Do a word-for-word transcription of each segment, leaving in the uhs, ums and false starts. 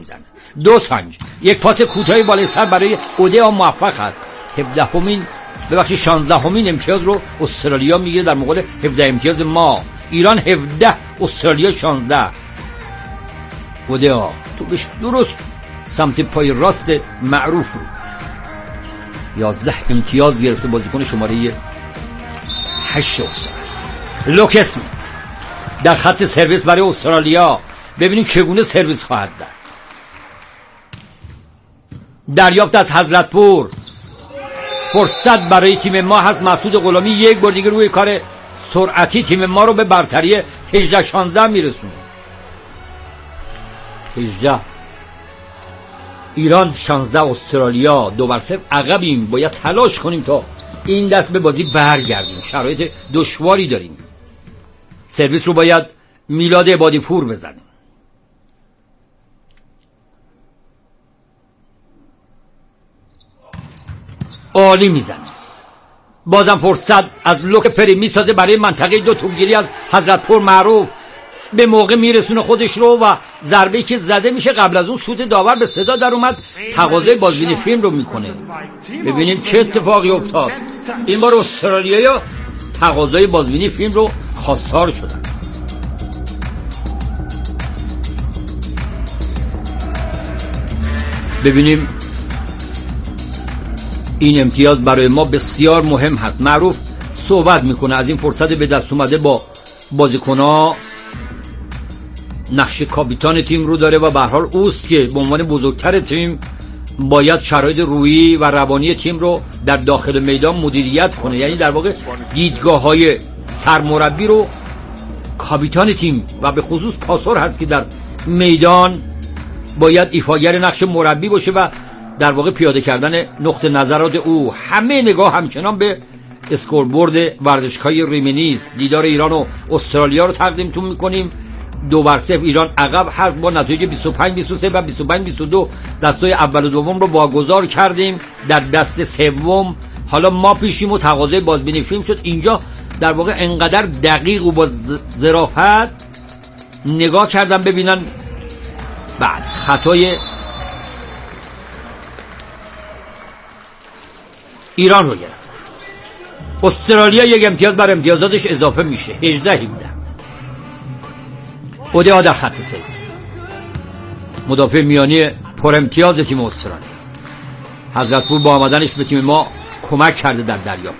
میزنه. دو سانج یک پاس کوتاهی بالای سر برای اودیا موفق است. هفدهمین ببخشید شانزدهمین امتیاز رو استرالیا میگیره در مقابل هفده امتیاز ما. ایران هفده استرالیا شانزده. اودیا تو بهش درست سمت پای راست معروف رو یازده امتیاز گرفته بازیکن شماره هشت استرالیا. لوک اسمیت در خط سرویس برای استرالیا. ببینیم چگونه سرویس خواهد زد. دریافت از حضرتپور. فرصت برای تیم ما هست. مسعود غلامی یک بار دیگه روی کار سرعتی تیم ما رو به برتری هجده شانزده میرسونه. هجده ایران شانزده استرالیا. دو بر صفر عقبیم. باید تلاش کنیم تا این دست به بازی برگردیم. شرایط دشواری داریم. سرویس رو باید میلاد عبادی پور بزنیم. عالی میزنه. بازم فرصت از لوک پری میسازه برای منطقه دو. توپگیری از حضرتپور معروف به موقع میرسونه خودش رو و ضربه‌ای که زده میشه قبل از اون سود داور به صدا در اومد. تقاضای بازبینی فیلم رو میکنه. ببینیم چه اتفاقی افتاد. این بار استرالیایی تقاضای بازبینی فیلم رو خواستار شدن. ببینیم این امتیاز برای ما بسیار مهم هست. معروف صحبت میکنه از این فرصت به دست اومده با بازیکن‌ها. نقش کاپیتان تیم رو داره و به هر حال اوست که به عنوان بزرگتر تیم باید شرایط روحی و روانی تیم رو در داخل میدان مدیریت کنه. یعنی در واقع دیدگاه‌های سرمربی رو کاپیتان تیم و به خصوص پاسور هست که در میدان باید ایفاگر نقش مربی باشه و در واقع پیاده کردن نقطه نظرات او. همه نگاه همچنان به اسکوربورد ورزشگاه ریمنیز. دیدار ایران و استرالیا رو تقدیمتون میکنیم. دو بر صفر ایران عقب هست با نتایج بیست و پنج بیست و سه و بیست و پنج بیست و دو. دستای اول و دوم رو واگذار کردیم. در دست سوم حالا ما پیشیم و تقاضای بازبینی فیلم شد. اینجا در واقع انقدر دقیق و با ظرافت نگاه کردم ببینن بعد خطای ایران رو گرفت. استرالیا یک امتیاز بر امتیازاتش اضافه میشه. هجده هفده. اودیا در خط سرویس. مدافع میانی پر امتیاز تیم استرالیا. حضرتپور با آمدنش به تیم ما کمک کرده در دریافت.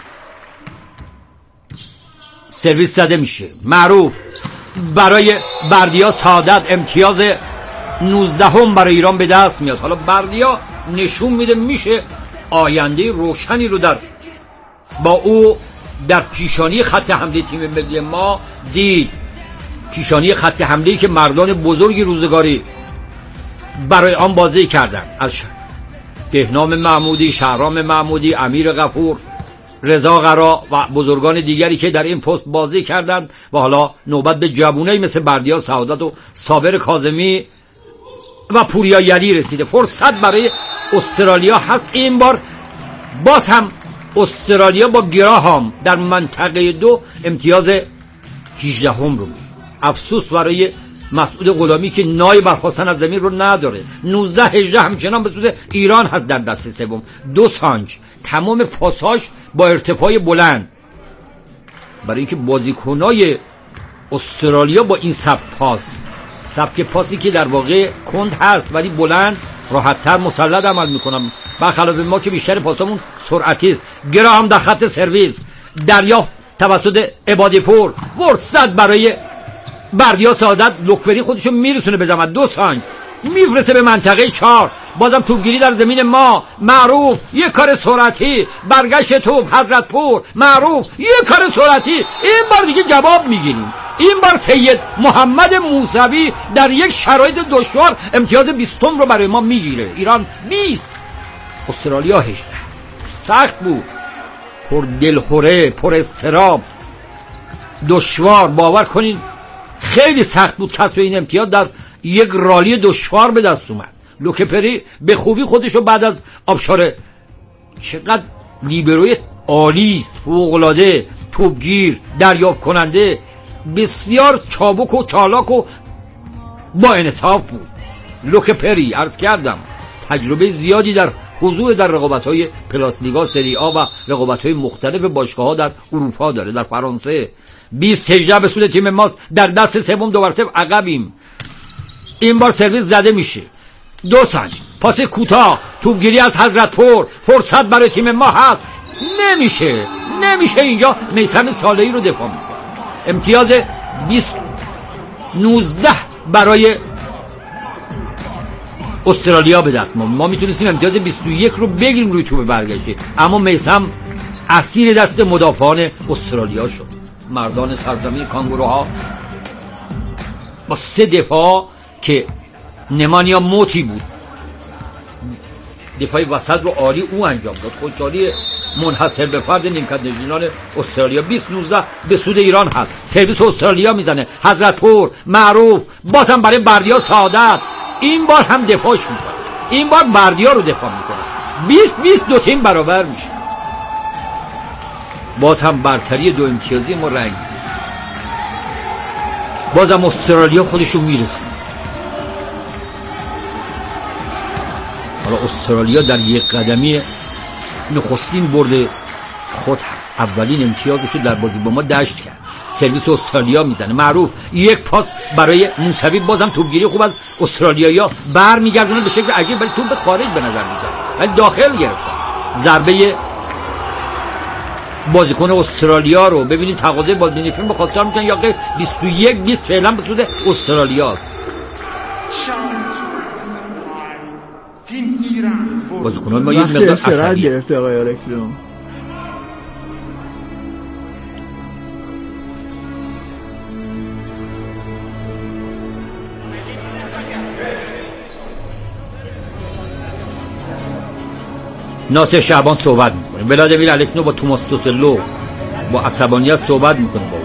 سرویس زده میشه. معروف برای بردیا سعادت امتیاز نوزده هم برای ایران به دست میاد. حالا بردیا نشون میده میشه آینده روشنی رو در با او در پیشانی خط حمله تیم ملی ما دید. پیشانی خط حمله‌ای که مردان بزرگی روزگاری برای آن بازی کردن، از بهنام محمودی، شهرام محمودی، امیر غفور، رضا قرا و بزرگان دیگری که در این پست بازی کردند و حالا نوبت به جوونایی مثل بردیا سعادت و صابر کاظمی و پوریا یلی رسیده. فرصت برای استرالیا هست. این بار باز هم استرالیا با گراهام در منطقه دو امتیاز هجده هم رو میشه. افسوس برای مسعود غلامی که نای برخواستن از زمین رو نداره. نوزده هجده همچنان به سود ایران هست در دست سوم. دو سانج تمام پاساش با ارتفاع بلند، برای اینکه بازیکنای استرالیا با این سبک پاس، سبک پاسی که در واقع کند هست ولی بلند، راحت‌تر مسلط عمل میکنم، برخلاف ما که بیشتر پاسمون سرعتی است. گراهام در خط سرویس. دریافت توسط عبادی پور. فرصت برای بردیا سعادت. لوکبری خودشو میرسونه به زحمت. دو سانج میفرسته به منطقه چهار. بازم توپگیری در زمین ما. معروف یک کار سرعتی. برگشت توپ حضرتپور. معروف یک کار سرعتی. این بار دیگه جواب میگیریم. این بار سید محمد موسوی در یک شرایط دشوار امتیاز بیستم رو برای ما میگیره. ایران بیست استرالیا هجده. سخت بود، پر دلخوره، پر اضطراب، دشوار. باور کنین خیلی سخت بود کسب این امتیاز در یک رالی دشوار به دست اومد. لوک پری به خوبی خودشو بعد از آبشار، چقدر لیبروی عالی است، فوق‌العاده، توپگیر، دریافت کننده، بسیار چابک و چالاک و با انعطاف بود. لوک پری عرض کردم تجربه زیادی در حضور در رقابت‌های پلاس لیگا، سری آ و رقابت‌های مختلف باشگاه‌ها در اروپا داره. در فرانسه بیست هجده به سود تیم ماست، در دست سوم دو بر صفر عقبیم. این بار سرویس زده میشه، دو سنج پاس کوتاه، توپگیری از حضرت پور، فرصت برای تیم ما هست، نمیشه نمیشه اینجا میثم صالحی رو دفاع میکنه. امتیاز بیست نوزده برای استرالیا به دست ما ما میتونستیم امتیاز بیست و یک رو بگیریم روی توپ برگشتی، اما میثم اسیر دست مدافعان استرالیا شد. مردان سرزمین کانگوروها با سه دفاع که نمانیا موتی بود، دفاعی وسط رو عالی او انجام داد. خوشحالی منحصر به فرد نیمکت نشینان استرالیا. بیست نوزده به سود ایران هست. سرویس استرالیا میزنه، حضرت پور، معروف، بازم برای بردیا سعادت. این بار هم دفاعش میکنه، این بار بردیا رو دفاع میکنه. بیست بیست دو تیم برابر میشه. باز هم برتری دو امتیازی ما رنگ میشه. بازم استرالیا خودشو میرسه. حالا استرالیا در یک قدمی نخستین برد خود هست. اولین امتیازشو در بازی با ما دشت کرد. سرویس استرالیا میزنه، معروف یک پاس برای موسوی، بازم توپگیری خوب از استرالیایی‌ها، برمیگردونه به شکل عجیب، ولی توپ به خارج به نظر میاد، ولی داخل گرفتن. ضربه بازیکن استرالیا رو ببینید، تقاضای بازبینی فیلم بخاطر میکنن یا که بیست و یک بیست فعلا به سود استرالیاست. بازیکنان ما یه مقدار عصبی گرفته آقای الکترون. ناصر شعبان صحبت میکنه، ولادیمیر الکترون با توماس توتلو با عصبانیت صحبت میکنه با اون.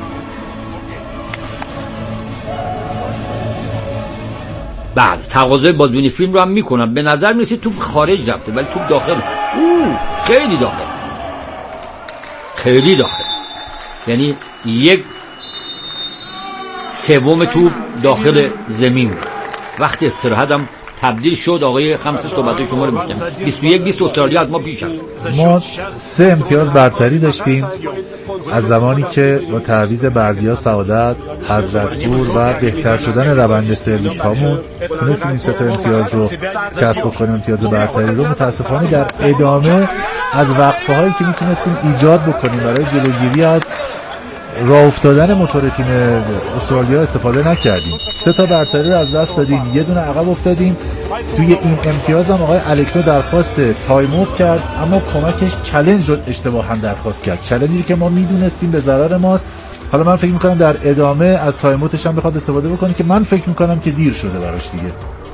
بله تقاضای بازبینی فیلم رو هم میکنم. به نظر میرسید توپ خارج رفته ولی توپ داخل. اوه خیلی داخل، خیلی داخل، یعنی یک سوم توپ داخل زمین. وقتی استراحت هم تبدیل شد. آقای خمسه صحبت شما رو میکنم. بیست و یک بیست استرالیا از ما پیش است. ما سه امتیاز برتری داشتیم از زمانی که با تعویض بردیا سعادت، حضرت پور و بهتر شدن روند سرویس هامون تونستیم این سه تا امتیاز رو کسب کنیم، امتیاز برتری رو. متاسفانه در ادامه از وقفه هایی که میتونستیم ایجاد بکنیم برای جلوگیری از راه افتادن موتور تیم استرالیا استفاده نکردیم. سه تا برتری رو از دست دادیم، یه دونه عقب افتادیم. توی این امتیاز هم آقای الکترو درخواست تایم اوت کرد، اما کمکش چالش رو اشتباها درخواست کرد، چالشی که ما میدونستیم به ضرر ماست. حالا من فکر میکنم در ادامه از تایم اوتش هم بخواد استفاده بکنه که من فکر میکنم که دیر شده براش دیگه.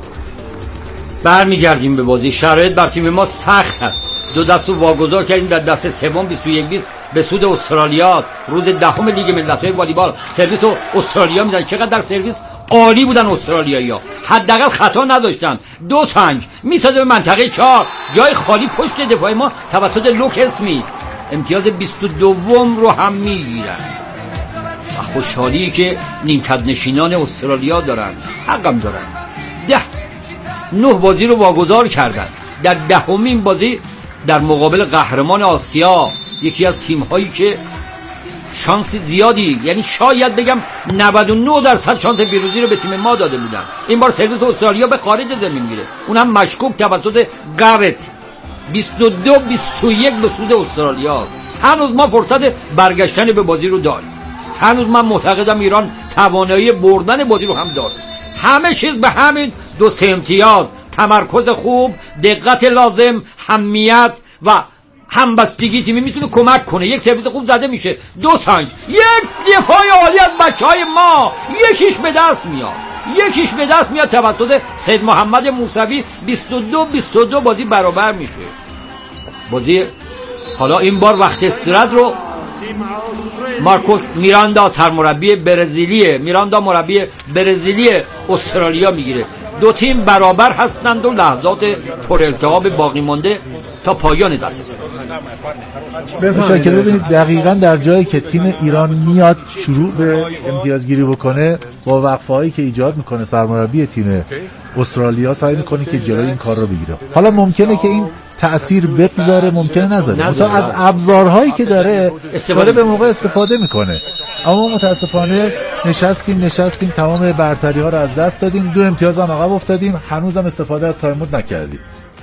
برمیگردیم به بازی. شرایط بر تیم ما سخت هست. دو دستو واگذار کردیم در دست سوم بیست و یک بیست به سود استرالیا. روز دهم لیگ ملت‌های والیبال سرویس و استرالیا میزنن. چقدر در سرویس عالی بودن استرالیایی‌ها، حداقل خطا نداشتن. دو سنج میسازه به منطقه چهار، جای خالی پشت دفاع ما توسط لوک اسمیت. امتیاز بیست و دو رو هم میگیرن. خوشحالی که نیمکت نشینان استرالیا دارن، حقم دارن. ده نه بازی رو واگذار کردن. در دهمین بازی در مقابل قهرمان آسیا، یکی از تیم‌هایی که شانس زیادی، یعنی شاید بگم نود و نه درصد شانس پیروزی رو به تیم ما داده بودن، این بار سرویس استرالیا به خارج زمین میره، اونم مشکوک توسط گارت. بیست و دو بیست و یک به سود استرالیا. هنوز ما فرصت برگشتن به بازی رو داریم. هنوز من معتقدم ایران توانایی بردن بازی رو هم داره. همه چیز به همین دو سه امتیاز، تمرکز خوب، دقت لازم، حمیت و همبستگی تیمی میتونه کمک کنه. یک سرویس خوب زده میشه، دو سنج، یک دفاع عالی از بچهای ما، یکیش به دست میاد یکیش به دست میاد توسط سید محمد موسوی. بیست و دو بیست و دو بازی برابر میشه. بازی حالا این بار وقت استراحت رو مارکوس میراندا سرمربی برزیلی میراندا مربی برزیلی استرالیا میگیره. دو تیم برابر هستند و لحظات پر التهاب باقی مانده تا تا پایان دست سوم. بفرمایید که ببینید دقیقاً در جایی که تیم ایران میاد شروع به امتیازگیری بکنه، با وقفه‌هایی که ایجاد میکنه سرمربی تیم استرالیا سعی میکنه که جلوی این کار رو بگیره. حالا ممکنه که این تأثیر بگذاره، ممکنه نذاره. مثلا از ابزارهایی که داره استفاده به موقع استفاده میکنه. اما متاسفانه نشستیم نشستیم تمام برتری ها رو از دست دادیم، دو امتیاز هم عقب افتادیم، هنوزم استفاده از تایم‌اوت نکردیم.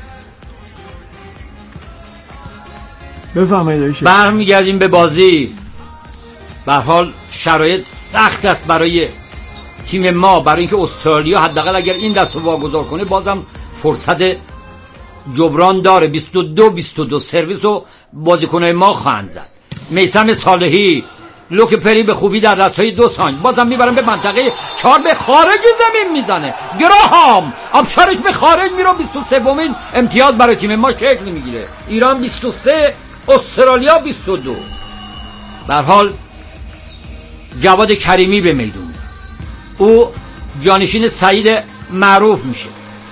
بفرمایید. برمیگردیم به بازی. به هر حال شرایط سخت است برای تیم ما، برای اینکه استرالیا حداقل اگر این دست رو واگذار کنه بازم فرصت جبران داره. بیست و دو بیست و دو سرویس رو بازیکن‌های ما خواهند زد. میثم صالحی لوک پری به خوبی در دستهای دو ثانیه بازم میبرن به منطقه چهار، به خارج زمین میزنه. گراهام آبشارش به خارج میره. بیست و سومین امتیاز برای تیم ما شکل میگیره. ایران بیست و سه، استرالیا بیست و دو. به هر حال جواد کریمی به میدون، او جانشین سعید معروف میشه.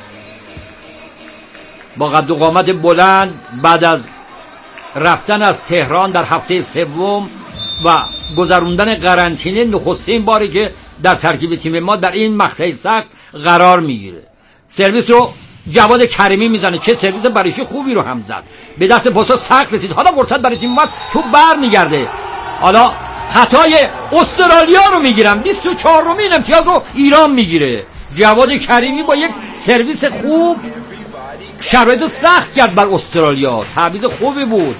با قد و قامت بلند بعد از رفتن از تهران در هفته سوم و گذروندن قرنطینه نخستین باری که در ترکیب تیم ما در این مقطع سخت قرار میگیره. سرویس رو جواد کریمی میزنه، چه سرویس بریشی خوبی رو هم زد، به دست پاسا سخت رسید. حالا فرصت برای تیم ما تو بر میگرده. حالا خطای استرالیا رو میگیرن. بیست و چهارمین امتیاز رو ایران میگیره. جواد کریمی با یک سرویس خوب شرایط سخت کرد بر استرالیا. تعویض خوبی بود.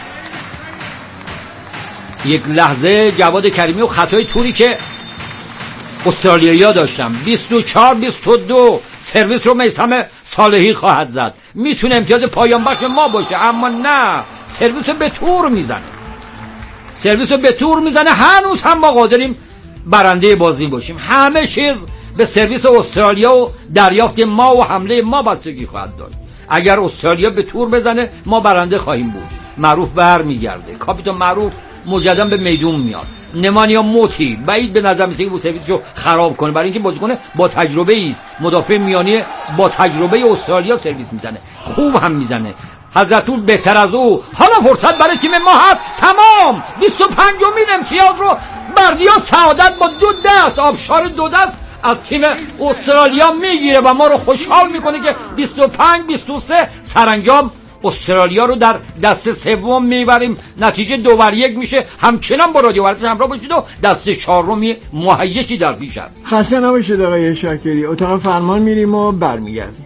یک لحظه جواد کریمی و خطای توری که استرالیایی‌ها داشتن. بیست و چهار بیست و دو سرویس رو میثم صالحی خواهد زد. میتونه امتیاز پایان بخش ما باشه، اما نه، سرویس رو به تور میزنه. سرویس رو به تور میزنه. هنوز هم ما قادریم برنده بازی باشیم. همه چیز به سرویس استرالیا و دریافت ما و حمله ما بستگی خواهد داشت. اگر استرالیا به تور بزنه ما برنده خواهیم بود. معروف بر میگرده. کاپیتان معروف مجددا به میدون میاد. نمانیا موتی بعید به نظر میاد که اون سرویسشو خراب کنه، برای اینکه بازیکن با تجربه است. مدافع میانی با تجربه استرالیا سرویس میزنه، خوب هم میزنه. حضرتول بهتر از او. حالا فرصت برای تیم ما هست. تمام بیست و پنجمین امتیاز رو بردیا سعادت با دو دست، آبشار دو دست از تیم استرالیا میگیره و ما رو خوشحال میکنه که بیست و پنج بیست و سه سرانجام استرالیا رو در دست سوم میبریم. نتیجه دو بر یک میشه. همچنان با رادیو ورزش همراه باشید و دست چهارمی مهیجی در پیش است. خسته نباشید آقای شاکری. اتاق فرمان میریم و برمیگردیم.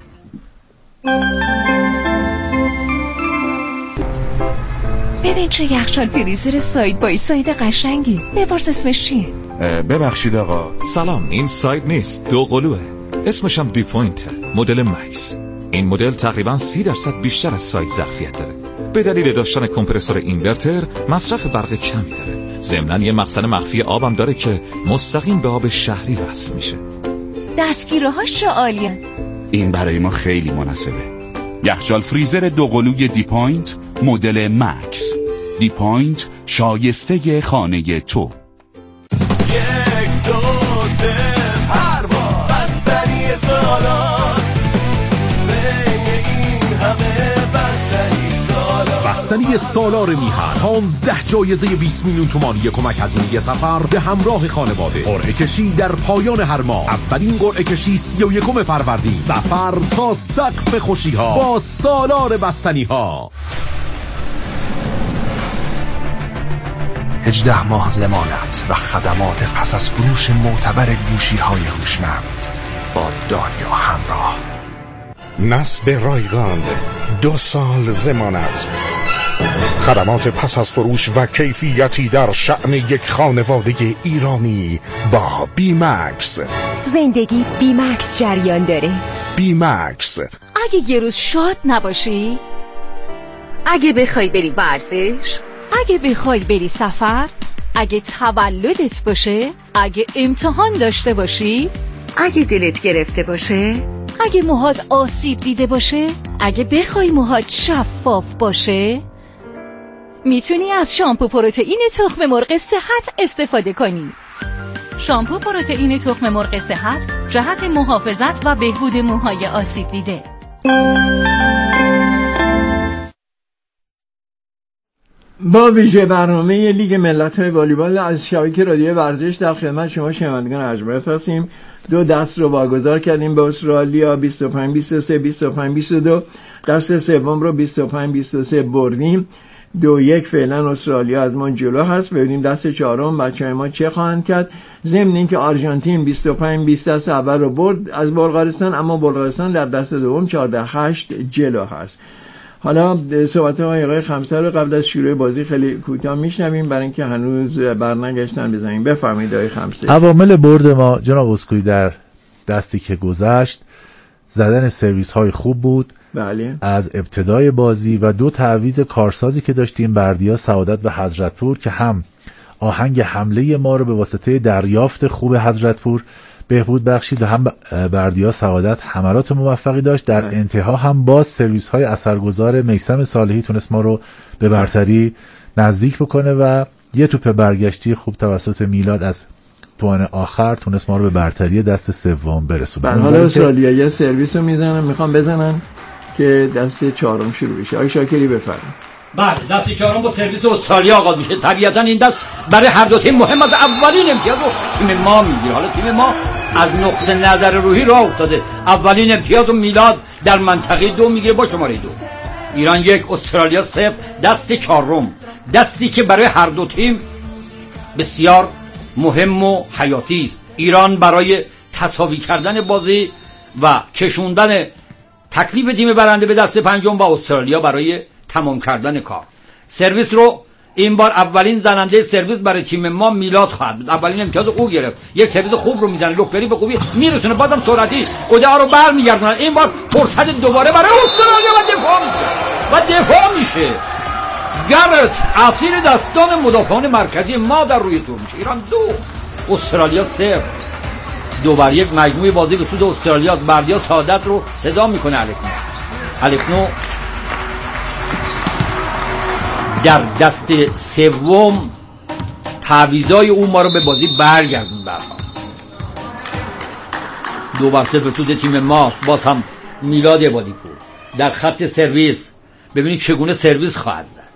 ببین چه یخچال فریزر ساید بای ساید قشنگی. بپرس اسمش چیه؟ ببخشید آقا. سلام، این ساید نیست، دو قلوه. اسمش هم دی پوینت، مدل مکس. این مدل تقریبا سی درصد بیشتر از ساید ظرفیت داره. به دلیل داشتن کمپرسور اینورتر مصرف برق کمی داره. ضمناً یه مخزن مخفی آبم داره که مستقیم به آب شهری وصل میشه. دستگیره‌هاش چه عالیه. این برای ما خیلی مناسبه. یخچال فریزر دو قلوی دی پوینت مدل مکس. دی پوینت شایسته خانه تو. یک دو سه پرواز بستنی سالان بین این همه بستنی سالان. بستنی سالار میهن پانزده جایزه بیست میلیون تومانی کمک هزینه سفر به همراه خانواده. قرعه کشی در پایان هر ماه. اولین قرعه کشی سی و یکم فروردین. سفر تا سقف خوشی ها با سالار بستنی ها. هجده ماه ضمانت و خدمات پس از فروش معتبر گوشی های هوشمند با دانیا همراه. نصب رایگان، دو سال ضمانت، خدمات پس از فروش و کیفیتی در شأن یک خانواده ایرانی با بی مکس. زندگی بی مکس جریان داره. بی مکس. اگه یه روز شاد نباشی، اگه بخوای بری ورزش، اگه بخوای بری سفر، اگه تولدت باشه، اگه امتحان داشته باشی، اگه دلت گرفته باشه، اگه موهات آسیب دیده باشه، اگه بخوای موهات شفاف باشه، میتونی از شامپو پروتئین تخم مرغ صحت استفاده کنی. شامپو پروتئین تخم مرغ صحت جهت محافظت و بهبود موهای آسیب دیده. با ویژه برنامه لیگ ملت‌های والیبال از شبکه رادیو ورزش در خدمت شما شنوندگان ارجمند هستیم. دو دست رو واگذار کردیم به استرالیا، بیست و پنج بیست و سه بیست و پنج بیست و دو. دست سوم رو بیست و پنج بیست و سه بردیم. دو یک فعلا استرالیا از ما جلو هست. ببینیم دست چهارم بچه‌های ما چه خواهند کرد. ضمن اینکه آرژانتین بیست و پنج بیست دست اول رو برد از بلغارستان، اما بلغارستان در دست دوم چهارده هشت جلو هست. حالا صحبت های آقای خمسه رو قبل از شروع بازی خیلی کوتاه میشنویم برای اینکه هنوز برنگشتن بزنیم. بفرمایید آقای خمسه. عوامل برد ما جناب اسکوئی در دستی که گذشت زدن سرویس های خوب بود. بله. از ابتدای بازی و دو تعویض کارسازی که داشتیم، بردیا سعادت و حضرتپور، که هم آهنگ حمله ما رو به واسطه دریافت خوب حضرتپور بهبود بخشید و هم بردیا سعادت حملات موفقی داشت. در اه. انتها هم باز سرویس های اثرگذار میثم صالحی تونست ما رو به برتری نزدیک بکنه و یه توپ برگشتی خوب توسط میلاد از پوان آخر تونست ما رو به برتری دست سوم برسونه. حالا استرالیا یه سرویس رو میزنن، میخوام بزنن که دست چهارم شروع بشه. آقای شاکری بفرمایید. بله، دست چهارم با سرویس استرالیا آغاز میشه. طبیعتا این دست برای هر دو تیم مهم است. اولین امتیاز رو تیم ما میگیره. حالا تیم ما از نقطه نظر روحی راه افتاده. اولین امتیاز رو میلاد در منطقه دو میگیره با شماره دو. ایران یک استرالیا صفر. دست چهارم، دستی که برای هر دو تیم بسیار مهم و حیاتی است. ایران برای تساوی کردن بازی و کشوندن تکلیف تیم برنده به دست پنجم و استرالیا برای تمام کردن کار. سرویس رو این بار اولین زننده سرویس برای تیم ما میلاد خواهد بود. اولین امتیاز او گرفت. یک سرویس خوب رو میزنه، لوکبری به خوبی میرسونه، بازم سرعتی اودعا رو برمیگردونن. این بار فرصت دوباره برای استرالیا و دفاع میشه و دفاع میشه. گرت اسیر دستان مدافعان مرکزی ما در روی تور میشه. ایران دو استرالیا صفر. دو بر یک مجموعه بازی به سود استرالیا. بردیا سعادت رو صدا میکنه الکنو. الکنو در دست سوم تعویضای اون ما رو به بازی برگردون. برها دو بر صفر به سود تیم ماست. باز هم میلاد عبادی پور در خط سرویس. ببینید چگونه سرویس خواهد زد.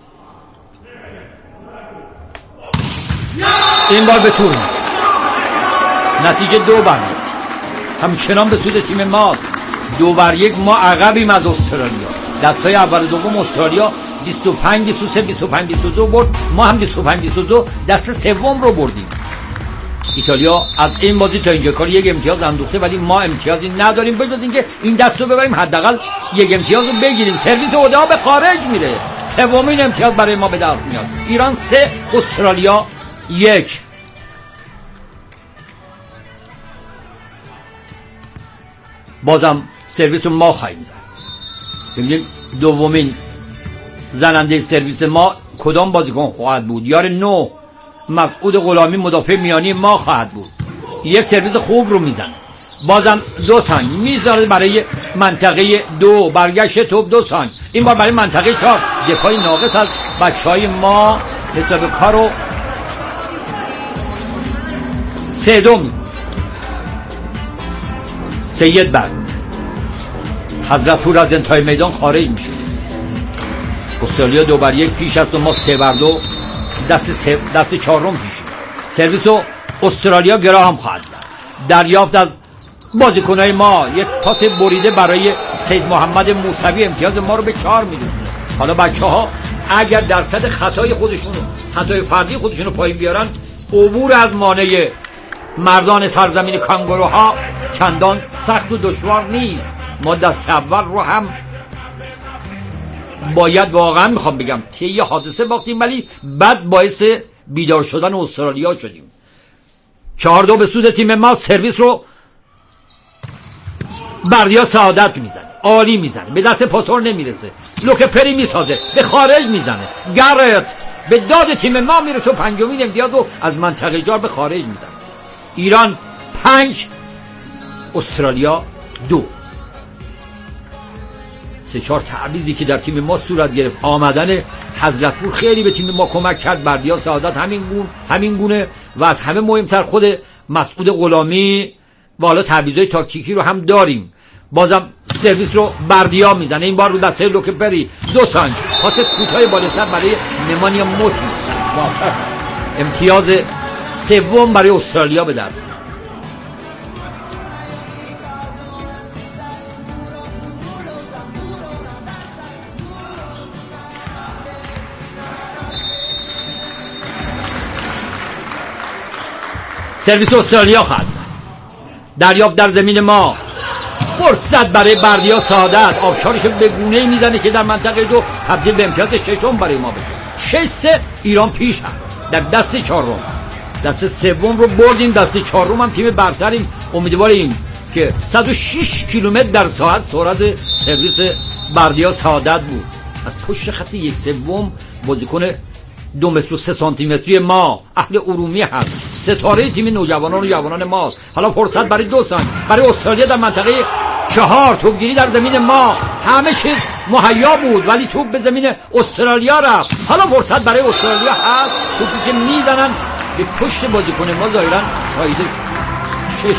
این بار به تور میشه. نتیجه دو بر یک همچنان به سود تیم ماست. دو بر یک ما عقبیم از استرالیا. دستای اول دوم استرالیا بیست و پنج بیست و سه بیست و پنج بیست و دو برد، ما هم بیست و پنج بیست و دو دست سوم رو بردیم. ایتالیا از این بازی تا اینجا کار یک امتیاز اندوخته، ولی ما امتیازی نداریم بجز اینکه این دست رو ببریم حداقل یک امتیاز رو بگیریم. سرویس اودعا به خارج میره. سومین امتیاز برای ما به دست میاد. ایران سه استرالیا یک. بازم سرویس رو ما خواهیم زد. ببینیم دومین زننده سرویس ما کدام بازیکن خواهد بود. یار نو مسعود غلامی مدافع میانی ما خواهد بود. یک سرویس خوب رو میزنه. بازم دو سانت میذاره برای منطقه دو. برگشت توپ دو سانت. این بار برای منطقه چهار. دفاعی ناقص از بچهای ما حساب کارو سه دو می سید بر حضرتپور از انتهای میدان خارج میشه. استرالیا دو بر یک پیش است و ما سه بر دو دست سه دست چهارم پیشیم. سرویس و استرالیا گرا هم خواهد زد. دریافت از بازیکنای ما یک پاس بریده برای سید محمد موسوی امتیاز ما رو به چهار میرسونه. حالا بچه‌ها اگر درصد خطای خودشونو خطای فردی خودشونو پایین بیارن، عبور از مانع مردان سرزمین کانگوروها چندان سخت و دشوار نیست. ما دست اول رو هم باید واقعا میخوام بگم طی حادثه باختیم، ولی بعد باعث بیدار شدن استرالیا شدیم. چهار دو به سود تیم ما. سرویس رو بردیا سعادت میزنه، عالی میزنه، به دست پاسور نمیرسه. لوکپری میسازه، به خارج میزنه. گرت به داد تیم ما میرسه و پنجمین امتیاز رو از منطقه جار به خارج میزنه. ایران پنج استرالیا دو. سه چهار تعویضی که در تیم ما صورت گرفت. آمدن حضرتپور خیلی به تیم ما کمک کرد. بردیا سعادت همین گونه همین گونه و از همه مهمتر خود مسعود غلامی و حالا تعویضای تاکتیکی رو هم داریم. بازم سرویس رو بردیا میزنه. این بار رو دسته لوکپری دو سانت پاس کوتاه بالا سر برای نمانیا موتی. موفق. امتیاز سوم برای استرالیا به دست. سرویس استرالیا خط دریافت در زمین ما، فرصت برای بردیا سعادت، آبشارش به گونه‌ای میزنه که در منطقه دو تبدیل به امتیاز ششم برای ما بشه. شش سه ایران پیش هست در دست چهارم. دست سوم رو بردیم، دست چهارم هم تیم برتریم. امیدواریم که صد و شش کیلومتر در ساعت سرعت سرویس بردیا سعادت بود. از پشت خط یک سوم بازیکن دو متر و سه سانتی متری ما اهل ارومیه هست، ستاره تیم نوجوانان و جوانان ماست. حالا فرصت برای دو سنگ برای استرالیا در منطقه چهار، توپگیری در زمین ما، همه چیز مهیا بود ولی توپ به زمین استرالیا رفت. حالا فرصت برای استرالیا هست، توپی که میزنن به پشت بازیکن ما ظاهرا فایده شش.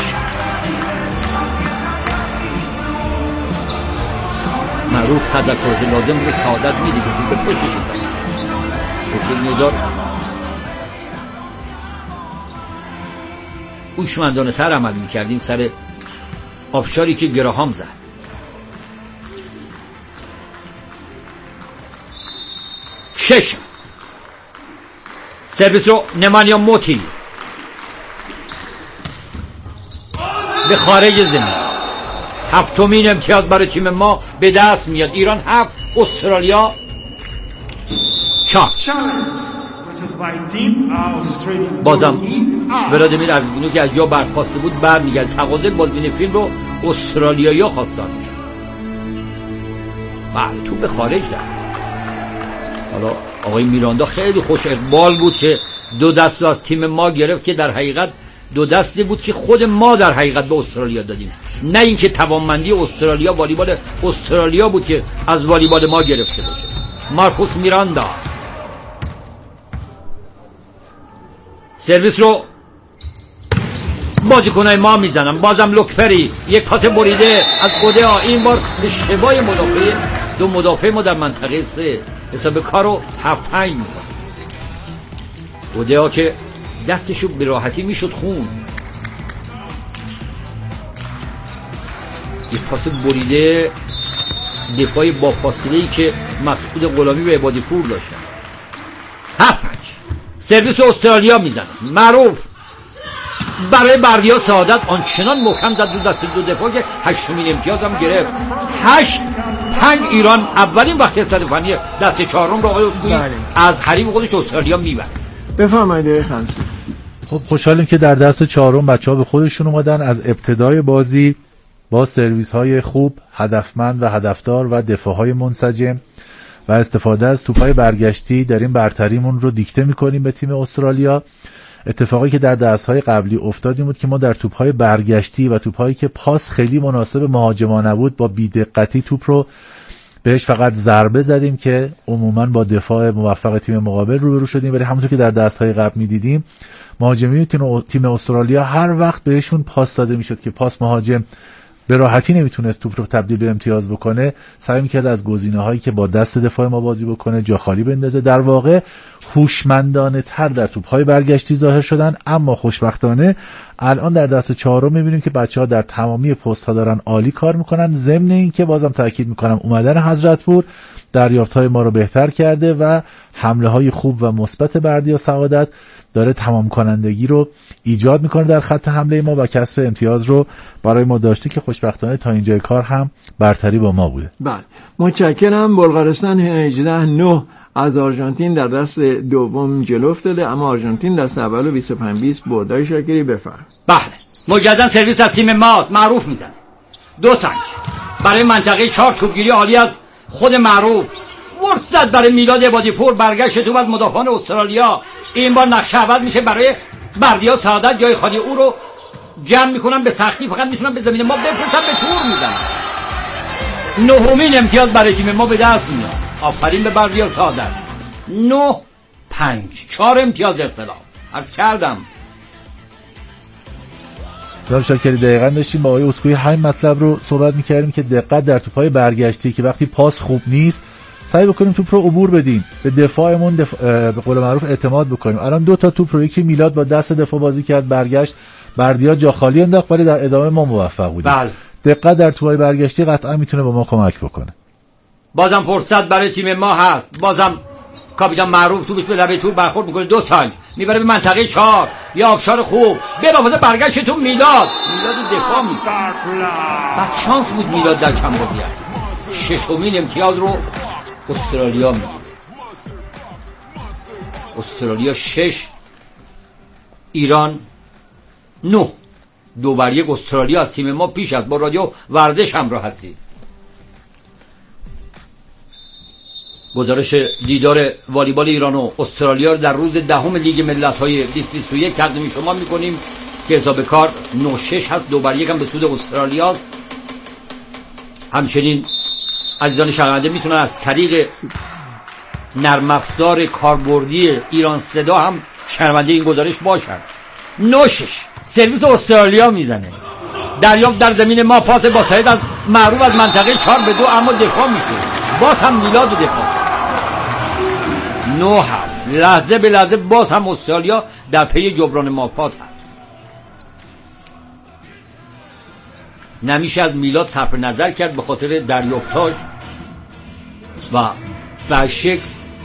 معروف تذکرات لازم به سعادت میده که توپ به پشتش زنه. حسین ندار هوشمندانه تر عمل میکردیم سر آبشاری که گراهام زد. شش سرویس رو نمانیا موتی به خارج زمین. هفتمین امتیاز برای تیم ما به دست میاد. ایران هفت، استرالیا چهار. بازم ولادیمیر ارگونو که از جا برخواسته بود برمیگرد. تقاضای بازبین فیلم رو استرالیایی‌ها خواستن. بله تو به خارج در. حالا آقای میراندا خیلی خوش اقبال بود که دو دست از تیم ما گرفت که در حقیقت دو دستی بود که خود ما در حقیقت به استرالیا دادیم، نه اینکه توانمندی استرالیا والیبال استرالیا بود که از والیبال ما گرفته باشه. مارکوس میراندا سرویس رو بازیکنای ما میزنن. بازم لوکفری یک پاس بریده از گودیا، این بار به شبای مدافع دو مدافع ما در منطقه سه حساب کارو هفت پنج میکنه. گودیا که دستشو به راحتی میشد خون. یک پاس بریده دفاعی با فاصله‌ای که مسعود غلامی به عبادی پور داشتن. هفت پنج سرویس استرالیا میزنه. معروف برای بردیا سعادت آنچنان محکم زد دو دست دو دفاع که هشتمین امتیاز هم گرفت. هشت پنج ایران اولین وقت استفانی دست چهارم رو آقای اسکویی از حریف خودش استرالیا میبره. بفرمایید خمسی. خب خوشحالیم که در دست چهارم بچه‌ها به خودشون اومدن. از ابتدای بازی با سرویس های خوب، هدفمند و هدفدار و دفاع های منسجم و استفاده از توپ‌های برگشتی در این برتریمون رو دیکته می‌کنیم به تیم استرالیا. اتفاقی که در دست‌های قبلی افتادیم بود که ما در توپ‌های برگشتی و توپ‌هایی که پاس خیلی مناسب مهاجما نبود با بی‌دقتی توپ رو بهش فقط ضربه زدیم که عموماً با دفاع موفق تیم مقابل روبرو شدیم. ولی همونطور که در دست‌های قبل می‌دیدیم مهاجمین تیم استرالیا هر وقت بهشون پاس داده می‌شد که پاس مهاجم به راحتی نمیتونست توپ رو تبدیل به امتیاز بکنه، سعی میکرد از گزینه‌هایی که با دست دفاع ما بازی بکنه جا خالی بندازه. در واقع هوشمندانه تر در توپ‌های برگشتی ظاهر شدن. اما خوشبختانه الان در دست چهارم میبینیم که بچه‌ها در تمامی پست‌ها دارن عالی کار میکنن. ضمن این که بازم تاکید میکنم اومدن حضرتپور دریافت‌های ما رو بهتر کرده و حمله‌های خوب و مثبت بردیا سعادت داره تمام کنندگی رو ایجاد میکنه در خط حمله ما و کسب امتیاز رو برای ما داشته که خوشبختانه تا اینجای کار هم برتری با ما بوده. بله متشکرم. بلغارستان هجده نه از آرژانتین در دست دوم جلو افتاده، اما آرژانتین دست اول بیست و پنج بیست بردای شاکری. بفرم. بله مجددا سرویس از تیم ما معروف میزنه. دو سنج برای منطقه چهار، توپگیری عالی از خود معروف. فرصت برای میلاد عبادی پور، برگشت توپ از مدافعان استرالیا. این بار نقشه عوض میشه برای بردیا سعادت، جای خالی او رو جمع میکنن به سختی، فقط میتونن به زمین ما بفرستن، به تور میزنن. نهمین امتیاز برای تیم ما به دست میاد. آفرین به بردیا سعادت. نه پنج چهار امتیاز اختلاف. عرض کردم جناب شاکری دقیقاً داشتیم با آقای اسکوئی همین مطلب رو صحبت میکردیم که دقت در توپ‌های برگشتی که وقتی پاس خوب نیست سعی بکنیم توپ رو عبور بدیم، به دفاعمون دف... به قول معروف اعتماد بکنیم. الان دو تا توپ رو، یکی میلاد با دست دفاع بازی کرد برگشت، بردیا جا خالی انداخت، ولی در ادامه ما موفق بودیم. بله. دقت در توپای برگشتی قطعا میتونه به ما کمک بکنه. بازم فرصت برای تیم ما هست. بازم کاپیتان معروف توپش به لبه تور برخورد میکنه، دو سانج میبره به منطقه چهار، یا آبشار خوب به بابت برگشت تو میلاد میلاد دفاع میکنه. بعد شانس بود میلاد در چند بازی ششمین امتیاز رو استرالیا میگیره. استرالیا شش، ایران نه. دو بر یک استرالیا از تیم ما پیش است. با رادیو ورزش همراه هستید. گزارش دیدار والیبال ایران و استرالیا در روز دهم لیگ ملت‌های بیست بیست و یک تقدیم شما می‌کنیم که حساب کار نه شش هست. دو بر یک هم به سود استرالیا. همچنین عزیزان شنونده میتونن از طریق نرم افزار کاربردی ایران صدا هم شنونده این گزارش باشن. نه شش سرویس استرالیا میزنه. دریافت در زمین ما، پاس با سعید از معروف از منطقه چهار به دو، اما دفاع میشه. باز هم میلاد و دفاع. نه هم لحظه به لحظه باز هم استرالیا در پی جبران مافات هست. نمیشه از میلاد صرف نظر کرد به خاطر دریافتاش و به شکل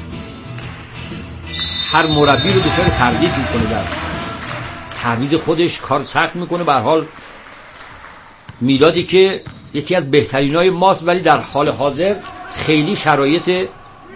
هر مربی رو دچار تردید میکنه، در تعویض خودش کار سخت میکنه. به هر حال میلادی که یکی از بهترینای ماست، ولی در حال حاضر خیلی شرایط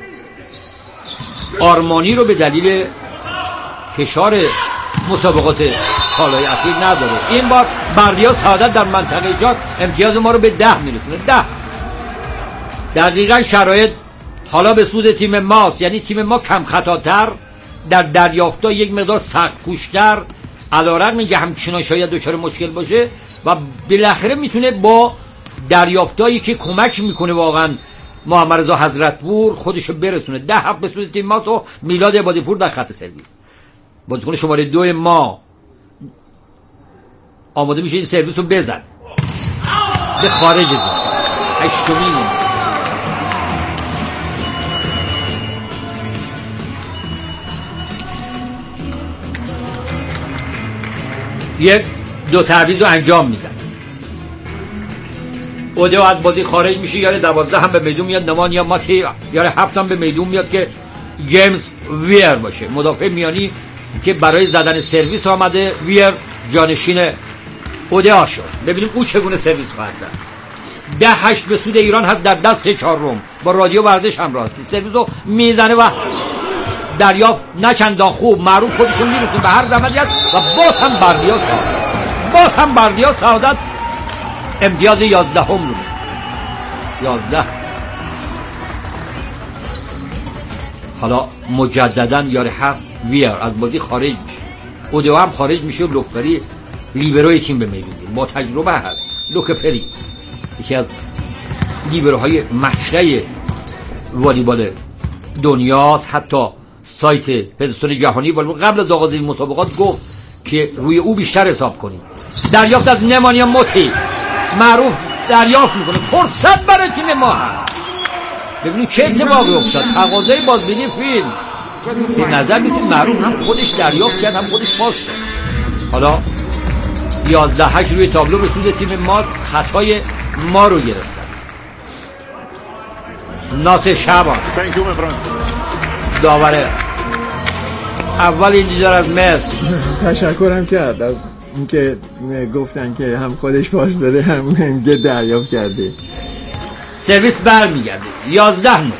آرمانی رو به دلیل فشار مسابقات سالهای اخیر نداره. این بار بردیا سعادت در منطقه جات امتیاز ما رو به ده میرسونه. ده دقیقا شرایط حالا به سود تیم ماست، یعنی تیم ما کم خطاتر، در دریافت‌ها یک مقدار سخت کوشتر، علی‌رغم اینکه همچنان شاید دچار مشکل باشه و بالاخره میتونه با دریافتایی که کمک میکنه واقعا محمد رضا حضرتپور خودشو برسونه. ده هفت به سود تیم ماست و میلاد عبادی‌پور در خط سرویس. بازیکن شماره دو ما آماده میشه این سرویس رو بزن به خارج زمین. هشتمین یک دو تعویض رو انجام میدن. اودیو از بازی خارج میشه، یاره دوازده هم به میدون میاد، نمان یا ماتی یاره هفت هم به میدون میاد که جیمز ویر باشه، مدافع میانی که برای زدن سرویس آمده. ویر جانشین اودیو شد. ببینیم او چگونه سرویس خواهد زد. ده هشت به سود ایران هست در دست چهارم. با رادیو ورزش همراه هستی. سرویس رو میزنه و دریافت نه چندان خوب. معروف خودشون میرسونه به هر زحمتی هست و باز هم بردیا سعادت باز هم بردیا سعادت امتیاز یازده هم رو یازده. حالا مجددا یاره هفت ویر از بازی خارج میشه. اودیو هم خارج میشه و لوکپری لیبروی تیم به میدون با تجربه هست. لوکپری یکی از لیبروهای مطرح والیبال دنیاست. حتی سایت فدراسیون جهانی والیبال قبل از آغاز این مسابقات گفت که روی او بیشتر حساب کنیم. دریافت از نمانیا موتی، معروف دریافت میکنه. فرصت برای تیم ما هست. ببینید چه اتفاقی افتاد. تقاضای بازبینی فیلم به نظر میسید معروف هم خودش دریافت کرد هم خودش پاس کرد. حالا یازده هشت روی تابلو به سود تیم ما. خطای ما رو گرفتن. ناصر شعبان داوره اول این دیدار از مصر تشکرم کرد از اینکه گفتن که هم خودش پاس داده هم که دریافت کرده. سرویس برمیگرده. یازده نو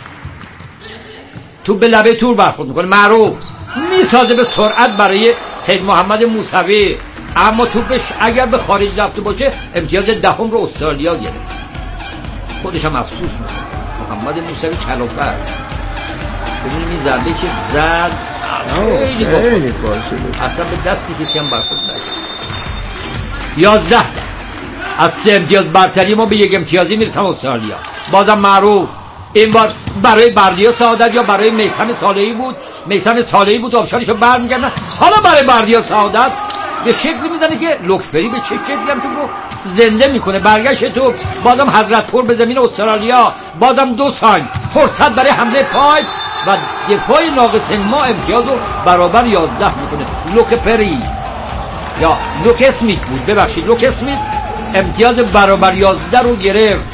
تو به لبه تور برخورد میکنه. معروف میسازه به سرعت برای سید محمد موسوی، اما توپش اگر به خارج رفته باشه امتیاز دهم رو استرالیا گرفت. خودش هم افسوس میکنه. محمد موسوی کلافه است. ببینید این ضربه که زد خیلی باشه، اصلا به دستی کسی هم برخورد نکرد. یازده از سه امتیاز برتری ما به یک امتیازی میرسم استرالیا. بازم معروف این بار برای بردیا سعادت یا برای میثم صالحی بود. میثم صالحی بود آبشارشو برمیگردن. حالا برای بردیا سعادت به شکلی میزنه که لوکپری به چه شکلی هم تو رو زنده میکنه. برگشت تو بازم حضرتپور به زمین استرالیا. بازم دو سانگ فرصت برای حمله پایپ و دفاع ناقص ما امتیاز رو برابر یازده میکنه. لوک پری یا لوک اسمیت بود، ببخشید لوک اسمیت امتیاز برابر یازده رو گرفت.